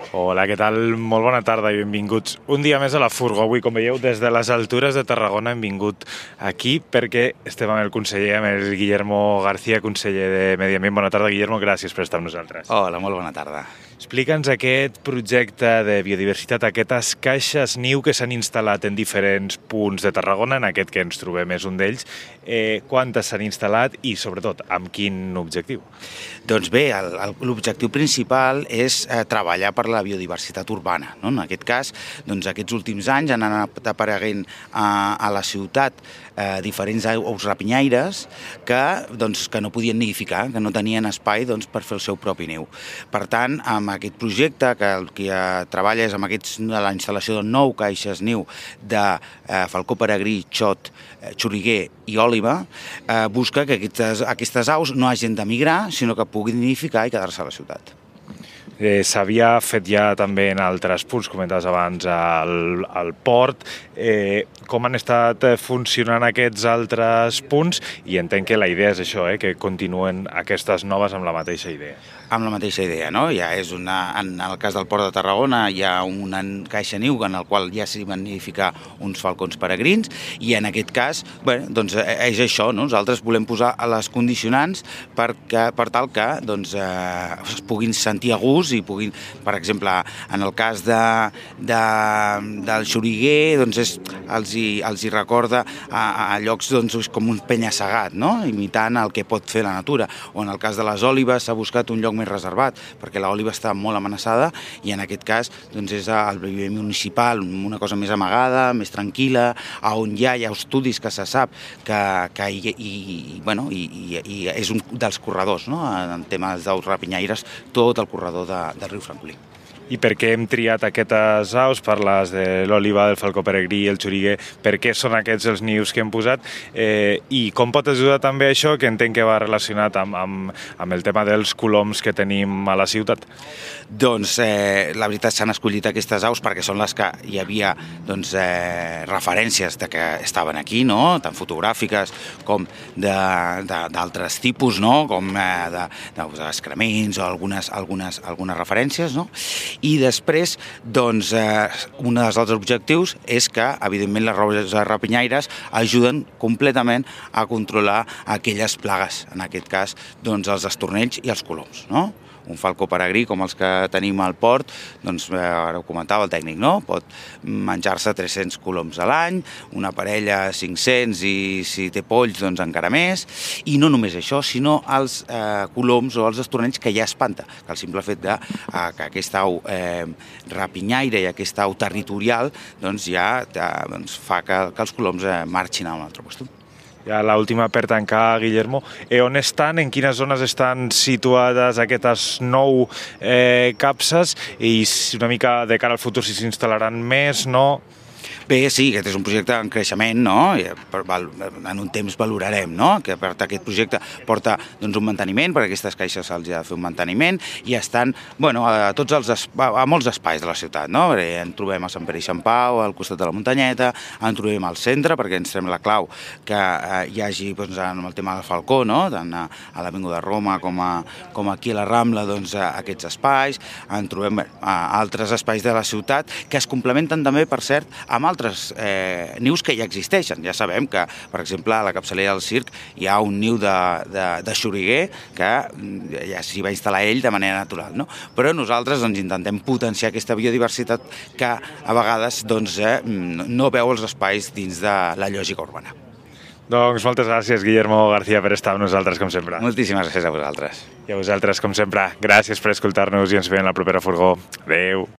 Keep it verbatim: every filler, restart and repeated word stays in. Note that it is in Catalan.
Hola, què tal? Molt bona tarda i benvinguts un dia més a la Furgo. Avui, com veieu, des de les altures de Tarragona hem vingut aquí perquè estem amb el conseller, amb el Guillermo García, conseller de Medi Ambient. Bona tarda, Guillermo, gràcies per estar amb nosaltres. Hola, molt bona tarda. Explica'ns aquest projecte de biodiversitat, aquestes caixes niu que s'han instal·lat en diferents punts de Tarragona, en aquest que ens trobem és un d'ells. Eh, quantes s'han instal·lat i, sobretot, amb quin objectiu? Doncs bé, l'objectiu principal és eh, treballar per la biodiversitat urbana, no? En aquest cas, doncs, aquests últims anys han anat apareguent a, a la ciutat eh, diferents aus rapinyaires que, doncs, que no podien nidificar, que no tenien espai doncs, per fer el seu propi niu. Per tant, amb aquest projecte, que el que eh, treballa és amb aquests, la instal·lació de nou caixes niu de eh, falcó peregrí, xot, eh, xoriguer i òliba, eh, busca que aquestes, aquestes aus no hagin de migrar, sinó que puguin nidificar i quedar-se a la ciutat. Eh, S'havia fet ja també en altres punts, comentaves abans, al, al port. Eh, com han estat funcionant aquests altres punts? I entenc que la idea és això, eh, que continuen aquestes noves amb la mateixa idea. Amb la mateixa idea, no? Ja és una, en el cas del Port de Tarragona hi ha una caixa niu en el qual ja s'hi van nidificar uns falcons peregrins i en aquest cas, bé, doncs és això, no? Nosaltres volem posar a les condicionants per, que, per tal que doncs, eh, es puguin sentir a gust i puguin, per exemple, en el cas de, de, del xoriguer, doncs és, els, hi, els hi recorda a, a llocs doncs, com un penya-segat, no? Imitant el que pot fer la natura. O en el cas de les òlives s'ha buscat un lloc més reservat, perquè l'òliva està molt amenaçada i en aquest cas doncs, és el vivent municipal, una cosa més amagada, més tranquil·la, on ja hi ha estudis que se sap que, que i, i, bueno, i, i, i és un dels corredors, no? En temes d'aus rapinyaires, tot el corredor de, del riu Francolí. I per què hem triat aquestes aus? Parles de l'òliva, del falcó peregrí, el xoriguer. Per què són aquests els nius que hem posat? Eh, I com pot ajudar també això, que entenc que va relacionat amb, amb, amb el tema dels coloms que tenim a la ciutat? Doncs eh, la veritat s'han escollit aquestes aus perquè són les que hi havia doncs, eh, referències de que estaven aquí, no? Tant fotogràfiques com d'altres tipus, no? Com eh, d'excrements o algunes, algunes, algunes referències, no? I després, doncs, eh, un dels altres objectius és que, evidentment, les roses rapinyaires ajuden completament a controlar aquelles plagues, en aquest cas, doncs, els estornells i els coloms, no? Un falcó peregrí, com els que tenim al port, doncs, eh, ara ho comentava el tècnic, no? Pot menjar-se tres-cents coloms a l'any, una parella cinc-cents i si té polls, doncs encara més. I no només això, sinó els eh, coloms o els estornells que ja espanta, que el simple fet de eh, que aquesta au eh, rapinyaire i aquesta au territorial doncs ja eh, doncs, fa que, que els coloms eh, marxin a un altre lloc. Ja l'última per tancar, Guillermo. Eh, on estan, en quines zones estan situades aquestes nou eh, capses i una mica de cara al futur si s'instal·laran més, no? Bé, sí, aquest és un projecte en creixement, no? I en un temps valorarem, no? Que aquest projecte porta doncs, un manteniment, perquè aquestes caixes se'ls ha de fer un manteniment, i estan, bueno, a, tots els, a molts espais de la ciutat, no? En trobem a Sant Pere i Sant Pau, al costat de la muntanyeta, en trobem al centre, perquè ens sembla clau que eh, hi hagi, doncs, en el tema del falcó, no? Tant a, a l'Avinguda de Roma com, a, com aquí a la Rambla, doncs, a aquests espais, en trobem a altres espais de la ciutat que es complementen també, per cert, amb altres altres eh, nius que ja existeixen. Ja sabem que, per exemple, a la capçalera del circ hi ha un niu de, de, de xoriguer que ja s'hi va instal·lar ell de manera natural, no? Però nosaltres doncs, intentem potenciar aquesta biodiversitat que a vegades doncs, eh, no veu els espais dins de la lògica urbana. Doncs moltes gràcies, Guillermo García, per estar amb nosaltres, com sempre. Moltíssimes gràcies a vosaltres. I a vosaltres, com sempre, gràcies per escoltar-nos i ens veiem la propera Furgó. Adéu.